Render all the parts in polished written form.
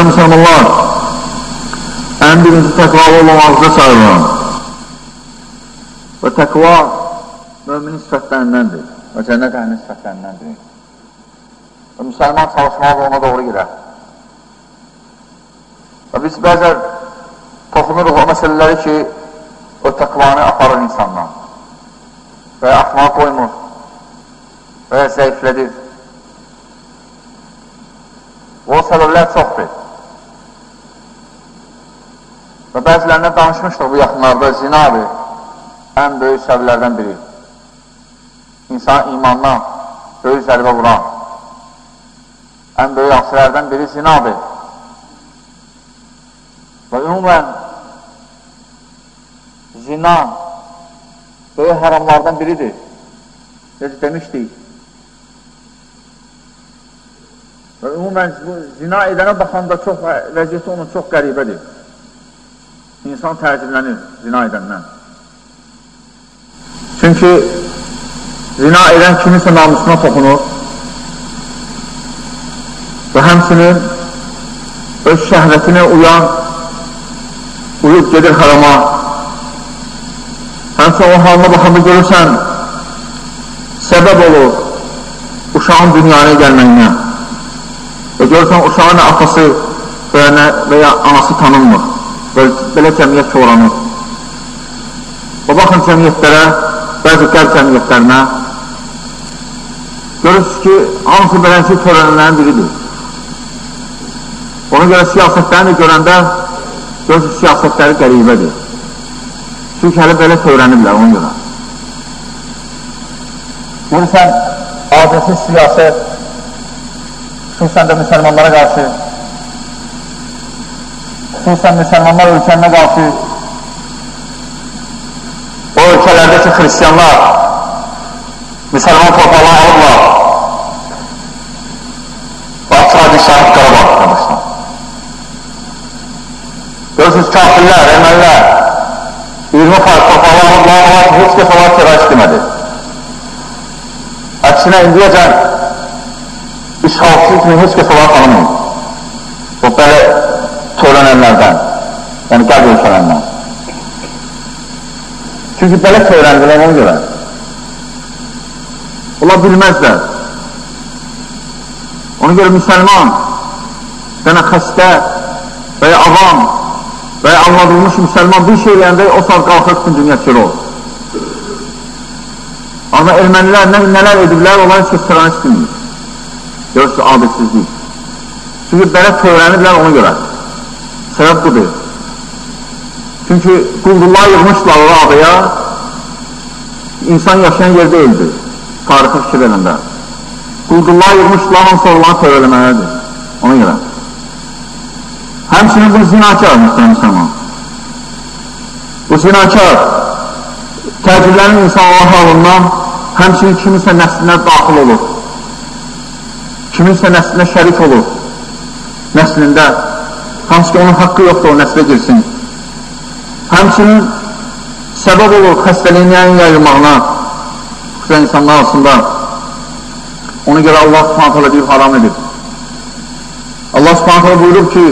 Möhtərəm müsəlmanlar, ən birinci təqvalı olmamızda çağırıram. Və təqva müminin sifətlərindəndir və cənnət əhlinin sifətlərindəndir. Və müsəlman çalışmalı ona doğru girər. Və biz bəzər toxunuruq o məsələləri ki, o təqvanı aparır insandan və ya axmağa qoymur və ya zəiflədir. O səbəblər çoxdur. Və bəzilərindən danışmışdıq bu yaxınlarda, zinadır ən böyük səbəblərdən biri. İnsan imandan böyük zərbə vuran ən böyük asirlərdən biri zinadır. Və ümumən zina böyük haramlardan biridir. Necə demişdik. Və ümumən zina edənə baxanda vəziyyəti onun çox qəribədir. İnsan təəccüblənir zina edəndən. Çünki zina edən kimisə namusuna toxunur və həmçinin öz şəhvətinə uyub gedir harama. Həmçinin o halına baxanda görürsən, səbəb olur uşağın dünyaya gəlməyinə və görürsən uşağın atası və ya anası tanınmır və belə cəmiyyət çoğranır. Və baxın cəmiyyətlərə, bəzi qərb cəmiyyətlərinə görürsünüz ki, hamısı beləncə törənənlərin biridir. Ona görə siyasətlərini görəndə görürsünüz siyasətləri qəribədir. Çünki hələ belə törəniblər ona görə. Görürsən, adətsiz siyasət, xüsusən də müsəlmanlara qarşı, xüsusən müsəlmanlar ölkəninə qarşı, o ölkələrdəki xristiyanlar müsəlman torpaqlarını alırlar və açıq şahid Qarabağ qardaşlar. Görürsünüz, kafirlər, ermənilər 20% torpaqlarını alırlar, amma heç kəs onlar terörist demədi. Əksinə, indiyəcən işğalçı kimi heç kəs onlar tanımıyım. O belə törənənlərdən, yəni qərb ölkələrindən. Çünki belə törəndilər ona görə. Onlar bilməzlər. Ona görə müsəlman, sənə xəstə və ya avam və ya anladılmış müsəlman bir şey eləyəndə o saat qalxır bütün dünya kör olur. Amma ermənilər nələr ediblər, onlar heç kəs terörist deməyir. Görürsünüz, adətsizlik. Çünki belə törəniblər ona görə. Səbəb budur. Çünki quldurlar yığmışlar o adaya, insan yaşayan yerdə öldü, tarixi fikir edəndə. Quldurlar yığmışlar, hamısı olanı törələməlidir, ona görə. Həmçinin bu zinakar müsəlman. Bu zinakar təcrübənin insanlar halından həmçinin kimisə nəslinə daxil olur, kimisə nəslinə şərik olur, nəslində. Hansı ki, onun haqqı yoxdur, o nəslə girsin. Həmçinin səbəb olur xəstəliyinin yayılmağına, xüsusən insanlar arasında. Ona görə Allah subhanətələ deyib, haram edib. Allah subhanətələ buyurub ki,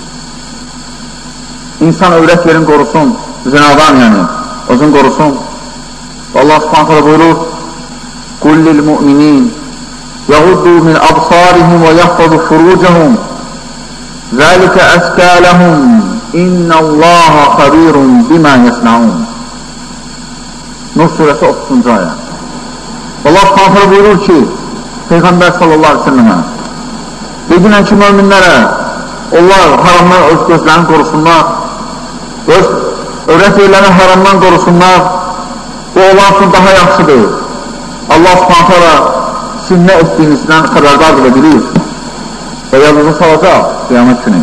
insan övrət yerini qorusun, zinadan yəni, özün qorusun. Allah subhanətələ buyurur, قُلْ لِلْمُؤْمِنِينَ يَغُدُّوا مِنْ أَبْصَارِهِمْ وَيَحْفَظُوا فُرُوجَهُمْ ذَلِكَ أَزْكَى لَهُمْ إِنَّ اللّٰهَ خَبِيرٌ بِمَا يَصْنَعُونَ Nur surəsi 30-cu ayə. Allah subhanətələ buyurur ki, Peyğəmbər sallallahu aleyhi ve sellemə, dedinən ki, möminlərə, onlar haramdan öz gözlərini qorusunlar, öz övrət yerlərini haramdan qorusunlar, bu olan üçün daha yaxşıdır. Allah subhanətələ sizin nə etdiyinizdən xəbərdardır və bilir və yadınıza salacaq qiyamət günü.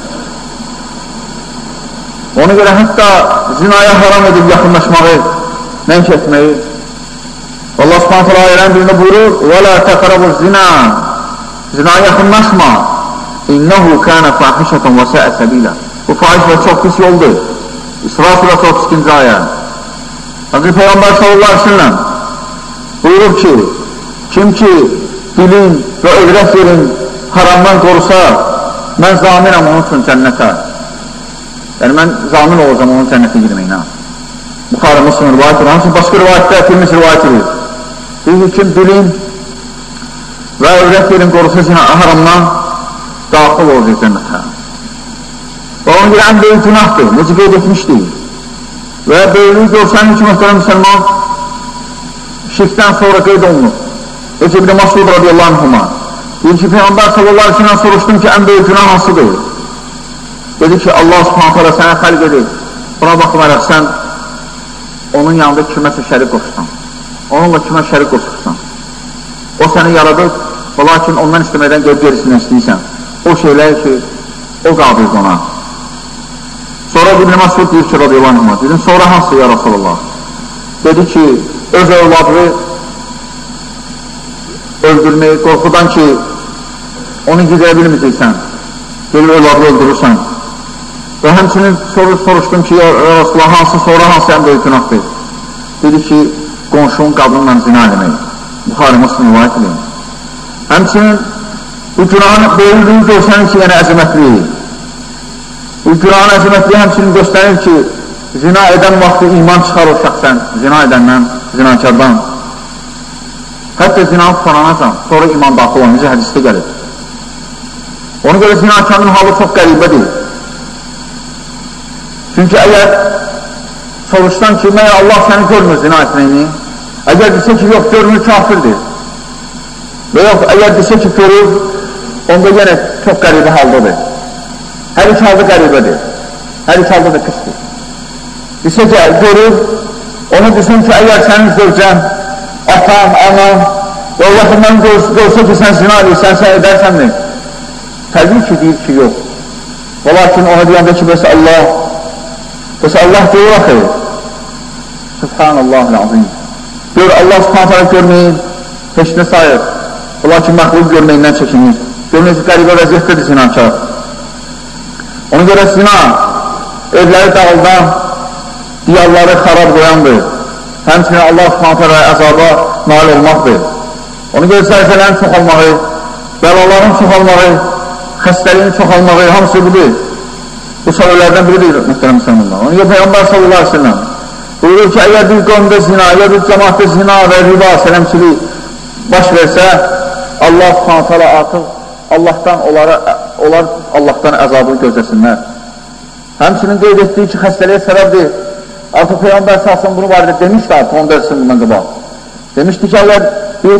Ona görə hətta zinaya haram edib yaxınlaşmağı, nənk etməyi. Allah subhanətələ ayələrin birində buyurur, وَلَا تَقْرَبُ الزِّنَا Zinaya yaxınlaşma. اِنَّهُ كَانَ فَاحِشَةً وَسَاءَ سَبِيلًا Bu fahiş və çox pis yoldur. İsra surəsi 32-ci ayə. Hazreti Peyğəmbər sallallahu aleyhi ve sellem buyurur ki, kim ki dilin və övrət yerin haramdan qorusa, mən zaminəm onun üçün cənnətə. Yəni, mən zamin olacam onun cənnətə girməyinə. Buxarı Müslim rivayət edir. Hansı başqa rivayətdə Tirmizi rivayət edir. Deyir ki, bilin və övrət yerin qorusu zina haramdan daxil olacaq cənnətə. Və onun görə ən böyük günahdır, necə qeyd etmişdir. Və böyüklüyü görsənin ki, mühtərəm müsəlman, şirkdən sonra qeyd olunur. Ece İbn-i Masud radiyallahu anhuma. Deyir ki, Peyğəmbər sallallahu aleyhi ve sellem soruşdum ki, ən böyük günah hansıdır? Dedi ki, Allah subhanət hələ sənə xəlq edir. Buna baxmayaraq sən onun yanında kiməsə şərik qoşsan. Onunla kimə şərik qoşursan. O səni yaradır və lakin ondan istəməkdən gör gerisindən istəyirsən. O şeylər ki, o qabildir ona. Sonra İbn-i Masud deyir ki, radiyallahu anhuma. Dedim, sonra hansı ya Rasulullah? Dedi ki, öz evladını öldürməyi, qorxudan ki, onu gizləyə bilməyəcəksən, gelib evladını öldürürsən. Və həmçinin soruşdum ki, ya Rasulullah, sonra hansı ən böyük günahdır? Dedi ki, qonşunun qadınla zina eləmək. Buxarı Müslim rivayət edin. Həmçinin bu günahın böyüklüyü göstərir ki, yəni əzəmətliyi. Bu günahın əzəmətliyi həmçinin göstərir ki, zina edən vaxtı iman çıxar o şəxsən, zina edəndən, zinakardan. Hətta zinanı tutananacan, sonra iman daxil olan, necə hədisdə gəlir. Ona görə zinakarın halı çox qəribədir. Çünki əgər soruşdan ki, məyər Allah səni görmür zina etməyini, əgər desə ki, yox, görmür, kafirdir. Və yox, əgər desə ki, görür, onda yenə çox qəribə haldadır. Hər iki halda qəribədir. Hər iki halda da pisdir. Desə ki, görür, onu desin ki, əgər sənin zövcən, atan, anan və o yaxından görsə ki, sən zina edirsən, sən edərsənmi? Təbii ki, deyir ki, yox. Və lakin ona deyəndə ki, bəs Allah deyir axı. Subhanallahul-azim. Gör, Allah subhanətlə görməyin, heç nə sayır. Və lakin məxluq görməyindən çəkinir. Görmək ki, qəribə vəziyyətdədir zinakar. Ona görə zina, evləri dağıldan, diyarları xarab qoyandır. Həmçinin Allah subhanətlə əzaba nail olmaqdır. Ona görə zəlzələrin çoxalmağı, bəlaların çoxalmağı, xəstəliyin çoxalmağı, hamısı budur. Bu səbəblərdən biridir, mühtərəm müsəlmanlar. Ona görə Peyğəmbər sallallahu aleyhi ve sellem buyurur ki, əgər bir qövmdə zina, ya bir cəmaatda zina və riba, sələmçilik baş versə, Allah subhanətlə artıq onlar Allahdan əzabını gözləsinlər. Həmçinin qeyd etdiyi ki, xəstəliyə səbəbdir. Artıq Peyğəmbər sallallahu bunu barədə demişdi artıq, onu dərsin bundan qabaq. Demişdi ki, əgər bir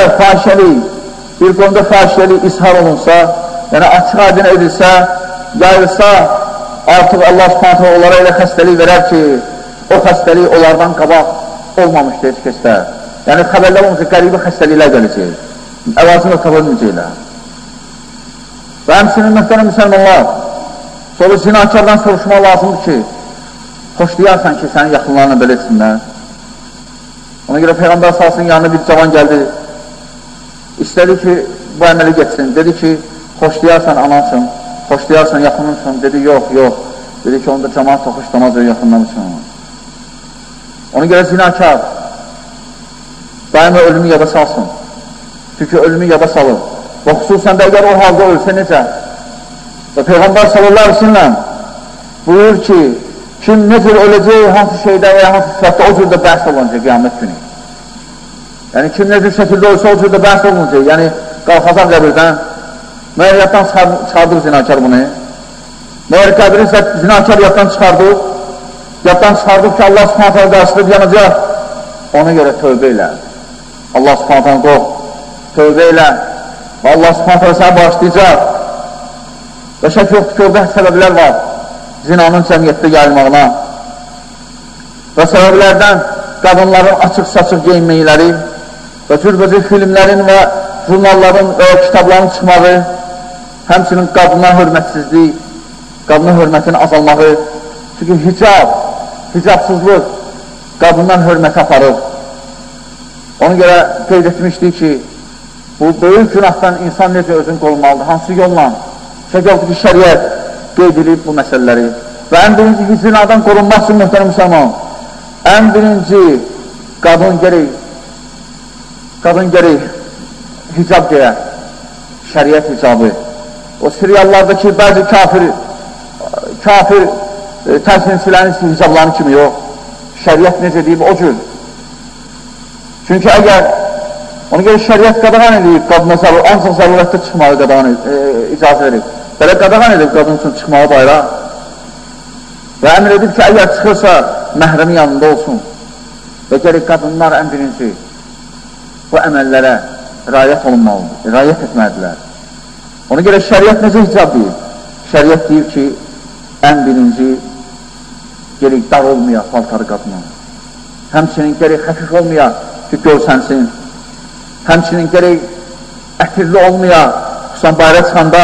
qövmdə fahişəlik ishar olunsa, yəni açıq aydın edilsə, yayılsa, artıq Allah subhanətlə onlara elə xəstəlik verər ki, o xəstəlik onlardan qabaq olmamışdır heç kəsdə. Yəni xəbərlər olmuşsa qəribə xəstəliklər gələcək. Əvazını tapa bilməyəcəklər. Və həmçinin mühtərəm müsəlmanlar, sonra zinakardan soruşmaq lazımdır ki, xoşlayarsan ki, sənin yaxınlarına belə etsinlər. Ona görə Peyğəmbər salsın yanına bir cavan gəldi, istədi ki, bu əməli geçsin. Dedi ki, xoşlayarsan anansın, xoşlayarsan yaxınınsın. Dedi, yox. Dedi ki, onda cəmaat toxuşlamaz o yaxınlar üçün. Ona görə zinakar daima ölümü yada salsın. Çünki ölümü yada salır. Və xüsusən də əgər o halda ölsə necə? Və Peyğəmbər sallallahu aleyhi ve sellem buyur ki, kim necə öləcək, hansı şeydə və ya hansı sifətdə o cürdə bəhs olunacaq qiyamət günü. Yəni kim necə şəkildə ölsə o cürdə bəhs olunacaq. Yəni qalxacaq qəbirdən, məyər yaddan çıxardır zinakar bunu. Məyər qəbiri zinakar yaddan çıxardır ki, Allah subhanətlə qarşılıq yanacaq. Ona görə tövbə ilə. Allah subhanətlə qorx, tövbə ilə. Və Allah subhanətlə sənə bağışlayacaq. Və şək yoxdur ki, orada səbəblər var. Zinanın cəmiyyətdə yayılmağına. Və səbəblərdən qadınların açıq-saçıq geyinməkləri və cürbəcə filmlərin və jurnalların və kitabların çıxmağı, həmçinin qadına hörmətsizlik, qadına hörmətin azalmağı. Çünki hicabsızlıq qadından hörməti aparır. Ona görə qeyd etmişdik ki, bu böyük günahdan insan necə özün qorunmalıdır, hansı yolla? Şəkildir ki, şəriət qeyd edib bu məsələləri. Və ən birinci zinadan qorunmaq üçün mühtərəm müsəlman, ən birinci qadın gərək hicab geyə, şəriət hicabı. o seriallardakı bəzi kafir təsminçilərin hicablarını kimi yox. Şəriət necə deyib o cür. Çünki əgər ona görə şəriət qadağan edib, qadına ancaq zərurətdə çıxmağı icazə verib. Belə qadağan edib qadın üçün çıxmağı bayrağa və əmr edib ki, əgər çıxırsa məhrəmi yanında olsun və gələk qadınlar ən birinci bu əməllərə riayət etməlidirlər. Ona görə şəriət necə hicab deyir? Şəriət deyir ki, ən birinci gələk dar olmaya paltarı qadına. Həmçinin gələk xəfif olmaya ki, görsənsin. Həmçinin gələk ətirli olmaya, xüsusən bayra çıxanda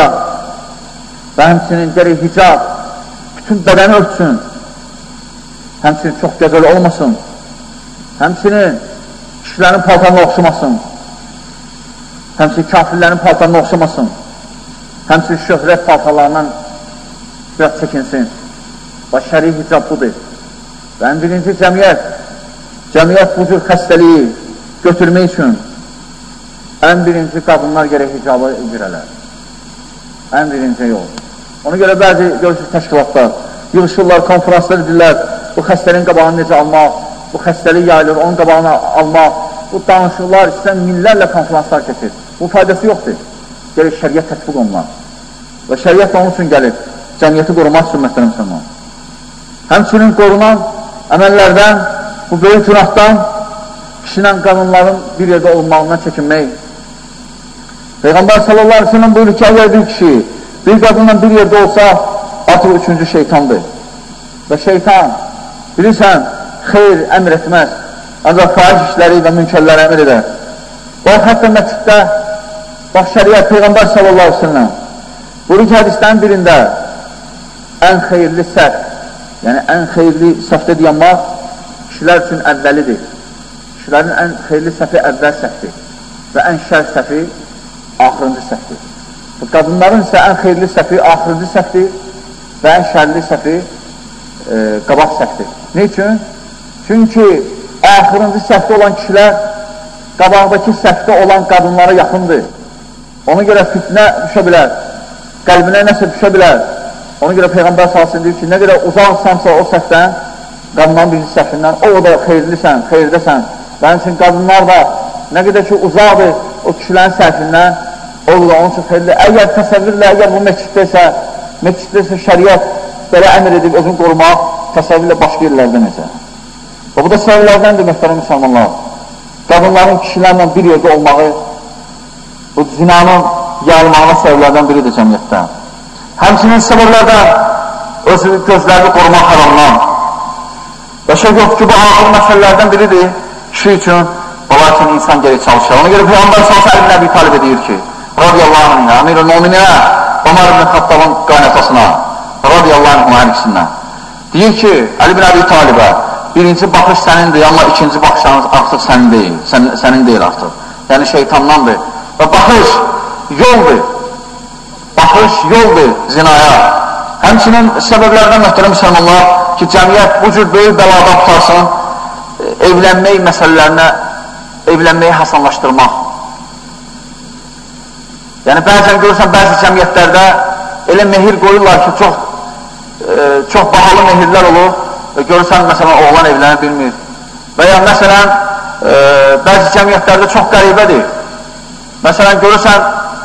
və həmçinin gələk hicab bütün bədəni örtsün. Həmçinin çox gözəl olmasın. Həmçinin kişilərin paltarına oxşamasın. Həmçinin kafirlərin paltarına oxşamasın. Həmçinin şöhrət paltarlarından biraz çəkinsin. Və şəri hicab budur. Və ən birinci cəmiyyət bu cür xəstəliyi götürmək üçün ən birinci qadınlar gərək hicabı girələr. Ən birinci yol. Ona görə bəzi görürsünüz təşkilatlar yığışırlar, konferanslar edirlər, bu xəstəliyin qabağını necə almaq, bu xəstəlik yayılır, onun qabağını almaq, bu danışıqlar istəyən minlərlə konferanslar keçir. Bu faydası yoxdur. Gərək şəriət tətbiq olunlar. Və şəriət onun üçün gəlir, cəmiyyəti qorumaq üçün məsələn müsəlman. Həmçinin qorunan əməllərdən, bu böyük günahdan kişilə qadınların bir yerdə olmağından çəkinmək. Peyğəmbər sallallahu aleyhi ve sellem buyurur ki, əgər bir kişi bir qadınla bir yerdə olsa, artıq üçüncü şeytandır. Və şeytan, bilirsən, xeyr əmr etməz, ancaq faiz işləri və münkərləri əmr edər. Və hətta məsciddə, bax şəriət Peyğəmbər sallallahu aleyhi ve sellem buyurur ki, hədislərin birində ən xeyirli səhv, yəni ən xeyirli səhvdə deyanmaq kişilər üçün əvvəlidir. Kişilərin ən xeyirli səhvi əvvəl səhvdir və ən şər səhvi axırıncı səhvdir. Qadınların isə ən xeyirli səhvi axırıncı səhvdir və ən şərli səhvi qabaq səhvdir. Ne üçün? Çünki axırıncı səhvdə olan kişilər qabaqdakı səhvdə olan qadınlara yaxındır. Ona görə fitnə düşə bilər, qəlbinə nəsə düşə bilər. Ona görə Peyğəmbər salsın deyir ki, nə qədər uzaqsansa o səhvdən, qadınların birinci səhvindən, o da xeyirlisən, xeyirdəsən. Bənim üçün qadınlar da nə qədər ki uzaqdır o kişilərin səhvindən, o da onun üçün xeyirli. Əgər təsəvvürlə, əgər bu məsciddə isə şəriət belə əmr edib özünü qorumaq, təsəvvürlə başqa yerlərdə necə. Və bu da səbəblərdəndir, mühtərəm müsəlmanlar. Qadınların kişilərlə bir yerdə olmağı, bu zinanın yayılmağına səbəblərdən biridir cəmiyyətdə. Həmçinin səbəblərdən özü gözlərini qorumaq haramdan. Və şey yox ki, bu ağır məsələlərdən biridir kişi üçün, lakin insan geri çalışır. Ona görə Peyğəmbər sallallahu əleyhi və səlləm talib edir ki, radiyallahu anh, Əmirül Möminə, Ömər ibn Xattabın qaynatasına, radiyallahu anh, hər ikisindən. Deyir ki, Əli ibn Əbi Talibə, birinci baxış sənindir, amma ikinci baxışınız artıq sənin deyil artıq. Yəni şeytandandır. Və baxış yoldur. Baxış yoldur zinaya. Həmçinin səbəblərdən mühtərəm müsəlmanlar ki, cəmiyyət bu cür böyük bəlada tutarsın, evlənmək məsələlərinə, evlənməyi hasanlaşdırmaq. Yəni, bəzən görürsən, bəzi cəmiyyətlərdə elə mehir qoyurlar ki, çox bahalı mehirlər olur və görürsən, məsələn, oğlan evlənə bilmir. Və ya, məsələn, bəzi cəmiyyətlərdə çox qəribədir. Məsələn, görürsən,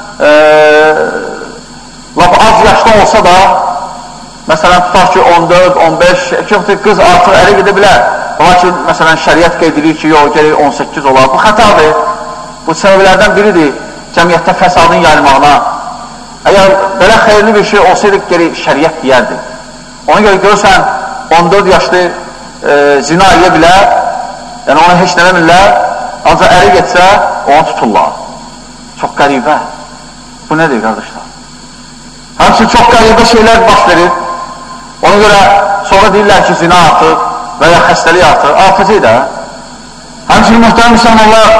laf az yaşda olsa da, məsələn, tutar ki, 14, 15, qız artıq ələ gedə bilər. Lakin, məsələn, şəriət qeyd edir ki, yox, gələk 18 olar. Bu xətadır. Bu səbəblərdən biridir cəmiyyətdə fəsadın yayılmağına. Əgər belə xeyirli bir şey olsaydı, gələk şəriət deyərdi. Ona görə görürsən, 14 yaşlı zina edə bilər, yəni onu heç nələmirlər, ancaq əri getsə, onu tuturlar. Çox qəribə. Bu nədir, qardaşlar? Həmçin çox qəribə şeylər baş verir. Ona görə sonra deyirlər ki, zina artıq və ya xəstəlik artıq. Artıcı da. Həmçin mühtərəm müsəlmanlar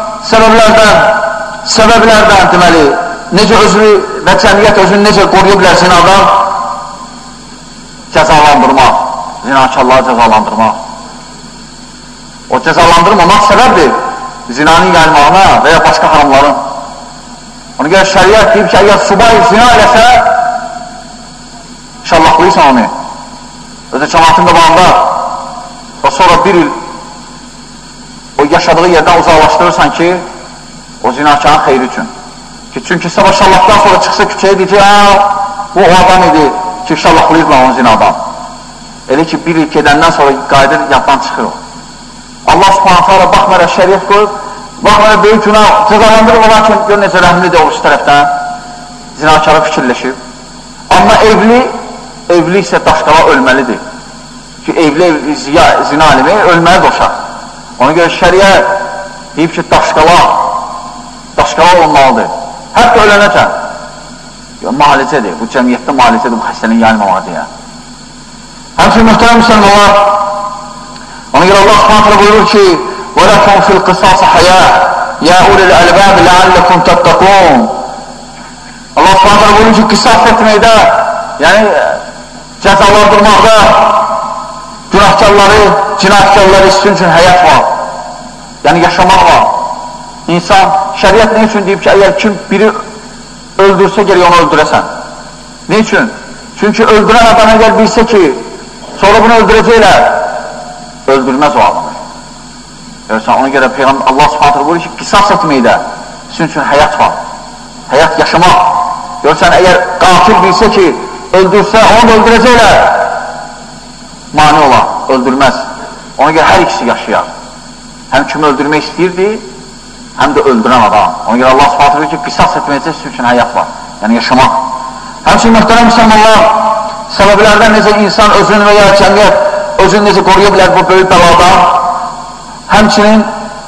səbəblərdən deməli, necə özünü və cəmiyyət özünü necə qoruya bilər zinadan? Cəzalandırmaq, zinakarları cəzalandırmaq. O cəzalandırmamaq səbəbdir zinanın yayılmağına və ya başqa haramların. Ona görə şəriət deyib ki, əgər subay zina eləsə, şallaqlayırsan onu. Özü cəmatın qabağında və sonra bir il o yaşadığı yerdən uzaqlaşdırırsan ki, o zinakarın xeyri üçün. Çünki sabah şallaqdan sonra çıxsa küçəyə deyəcək, bu o adam idi ki, şallaqlayırlar onu zinadan. Elə ki, bir il gedəndən sonra qayıdır, yaddan çıxır o. Allah subhanətə ala baxmayaraq şəriət qoyub, baxmayaraq böyük günah cəzalandırır olarkən, gör necə rəhmlidir o tərəfdən, zinakarı fikirləşib. Amma evli isə daşqala ölməlidir. Ki, evli zina alimi ölməlidir o şəxs. Ona görə şəriət deyib ki, daşqala olmalıdır. Hətta ölənəcən. Mahalicədir, bu cəmiyyətdə mahalicədir, bu xəstənin yayılmamağı deyə. Həmçin, mühtərəm müsəlmanlar, ona görə Allah subhanətlə buyurur ki, وَلَكُمْ فِي الْقِصَاصِ حَيَاةً يَا أُولِي الْأَلْبَابِ لَعَلَّكُمْ تَتَّقُونَ. Allah subhanətlə buyurur ki, qisas etməkdə, yəni cəzalandırmaqda günahkarları, cinayətkarları sizin üçün həyat var. Yəni yaşamaq var. İnsan, şəriət nə üçün deyib ki, əgər kim biri öldürsə, gərək onu öldürəsən. Ne üçün? Çünki öldürən adam əgər bilsə ki, sonra bunu öldürəcəklər, öldürməz o adamı. Görürsən, ona görə Peyğəmbər Allah subhanətlə buyurur ki, qisas etməkdə sizin üçün həyat var. Həyat yaşamaq. Görürsən, əgər qatil bilsə ki, öldürsə, onu da öldürəcəklər, mani olar, öldürməz. Ona görə hər ikisi yaşayar. Həm kimi öldürmək istəyirdi, həm də öldürən adam. Ona görə Allah subhanətlə buyurur ki, qisas etməkdə sizin üçün həyat var. Yəni yaşamaq. Həmçin, mühtərəm müsəlmanlar, səbəblərdən necə insan özünü və ya cəmiyyət özünü necə qoruya bilər bu böyük bəladan, həmçinin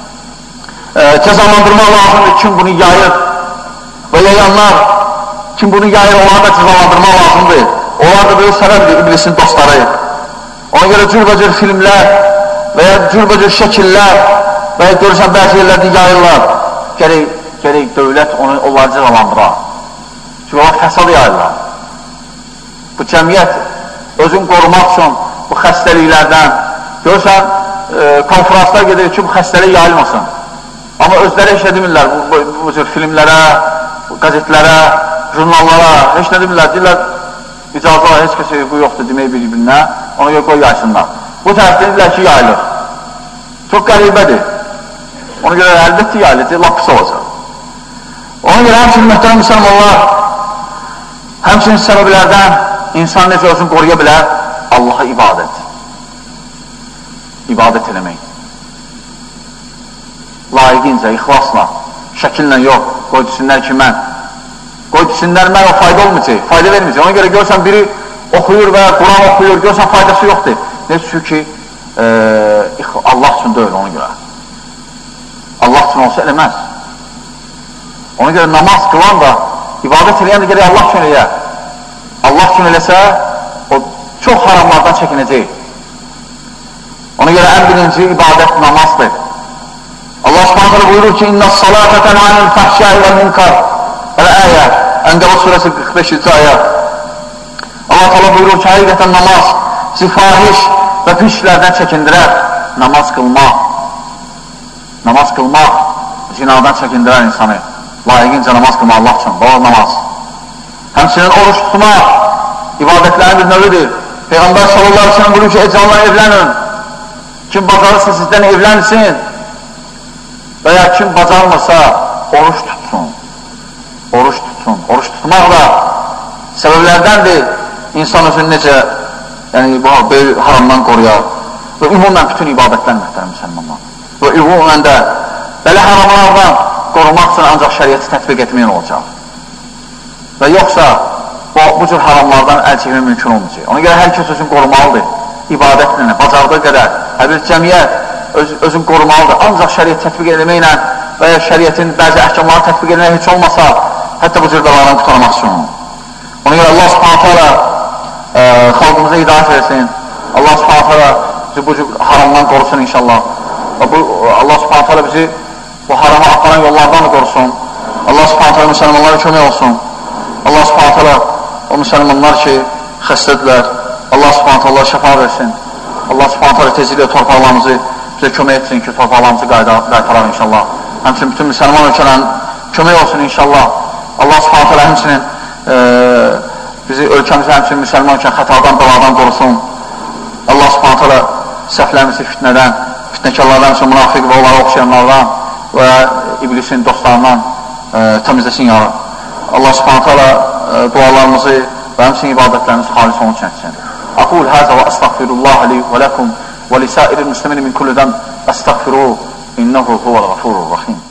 cəzalandırmaq lazımdır, kim bunu yayır və yayanlar, kim bunu yayır, onları da cəzalandırmaq lazımdır. Onlar da böyük səbəbdir, iblisin dostları. Ona görə cürbəcür filmlər və ya cürbəcür şəkillər və ya görürsən bəzi yerlərdə yayırlar, gərək dövlət onları cəzalandırar. Çünki onlar fəsad yayırlar. Bu cəmiyyət özünü qorumaq üçün bu xəstəliklərdən, görürsən, konferanslar gedir ki, bu xəstəlik yayılmasın. Amma özləri heç nə demirlər bu cür filmlərə, qazetlərə, jurnallara, heç nə demirlər. Deyirlər, icazə var, heç kəsə bu yoxdur demək bir-birinə, ona görə qoy yaysınlar. Bu tərəfdə deyirlər ki, yayılır. Çox qəribədir. Ona görə əlbəttə yayılır, lap pis olacaq. Ona görə həmçinin mühtərəm müsəlmanlar, həmçinin səbəblərdən insan necə özünü qoruya bilər? Allaha ibadət. İbadət eləmək. Layiqincə, ixlasla, şəkillə yox, qoy desinlər ki, mən. Qoy desinlər, mən o fayda olmayacaq, fayda verməyəcək. Ona görə görsən biri oxuyur və Quran oxuyur, görsən faydası yoxdur. Ne üçün ki, Allah üçün deyil ona görə. Allah üçün olsa eləməz. Ona görə namaz qılan da, ibadət eləyən də gərək Allah üçün eləyə. Allah üçün eləsə, o çox haramlardan çəkinəcək. Ona görə ən birinci ibadət namazdır. Allah subhanətlə buyurur ki, İnnə s-salətə tənanil fəhşəi və münkar. Əl-əyə, Ənqəbə surəsi 45-ci ayə. Allah təala buyurur ki, həqiqətən namaz fahiş və pis işlərdən çəkindirər. Namaz qılmaq zinadan çəkindirər insanı. Layiqincə namaz qılmaq Allah üçün, doğru namaz. Həmçinin oruç tutmaq ibadətlərin bir növüdür. Peyğəmbər sallallahu aleyhi ve sellem buyurur ki, ecallar evlənin. Kim bacarırsa sizdən evlənsin və ya kim bacarmırsa oruç tutsun. Oruç tutmaq da səbəblərdəndir insan özünü necə bu böyük haramdan qoruyar və ümumən bütün ibadətlər mühtərəm müsəlmanlar və ümumən də belə haramlardan qorumaq üçün ancaq şəriəti tətbiq etməyin olacaq və yoxsa bu cür haramlardan əl çəkmək mümkün olmayacaq. Ona görə hər kəs özünü qorumalıdır ibadətlə, bacardığı qədər hər bir cəmiyyət özünü qorumalıdır. Ancaq şəriət tətbiq etməklə və ya şəriətin bəzi əhkamları tətbiq etməklə heç olmasa hətta bu cür bəladan qurtarmaq üçün. Ona görə Allah subhanətə alə xalqımıza hidayət versin. Allah subhanətə alə bizi bu cür haramdan qorusun inşallah. Allah subhanətə alə bizi bu harama aparan yollardan da qorusun. Allah subhanətə alə müsəlmanlara kömək olsun. Allah subhanətə alə o müsəlmanlar ki xəstədirlər, Allah subhanətə alə şəfa versin. Allah subhanətə alə tezliklə torpaqlarımızı bizə kömək etsin ki, torpaqlarımızı qaytaraq inşallah. Həmçinin bütün müsəlman ölkələrin kömək olsun inşallah. Allah subhanət hələ həmçinin bizi ölkəmizə həmçinin müsəlman üçün xətadan, bəladan qorusun. Allah subhanət hələ səhvlərimizi fitnədən, fitnəkarlardan üçün münafiq və onlara oxşayanlardan və iblisin dostlarından təmizləsin ya Rab. Allah subhanət hələ dualarımızı və həmçinin ibadətlərimizi xalis onun üçün etsin. Aqul həzə və əstəğfirullah li və ləkum və lisəir-i müslimin min kulli zəm əstəğfiruhu innəhu huvəl-ğafurur-rahim.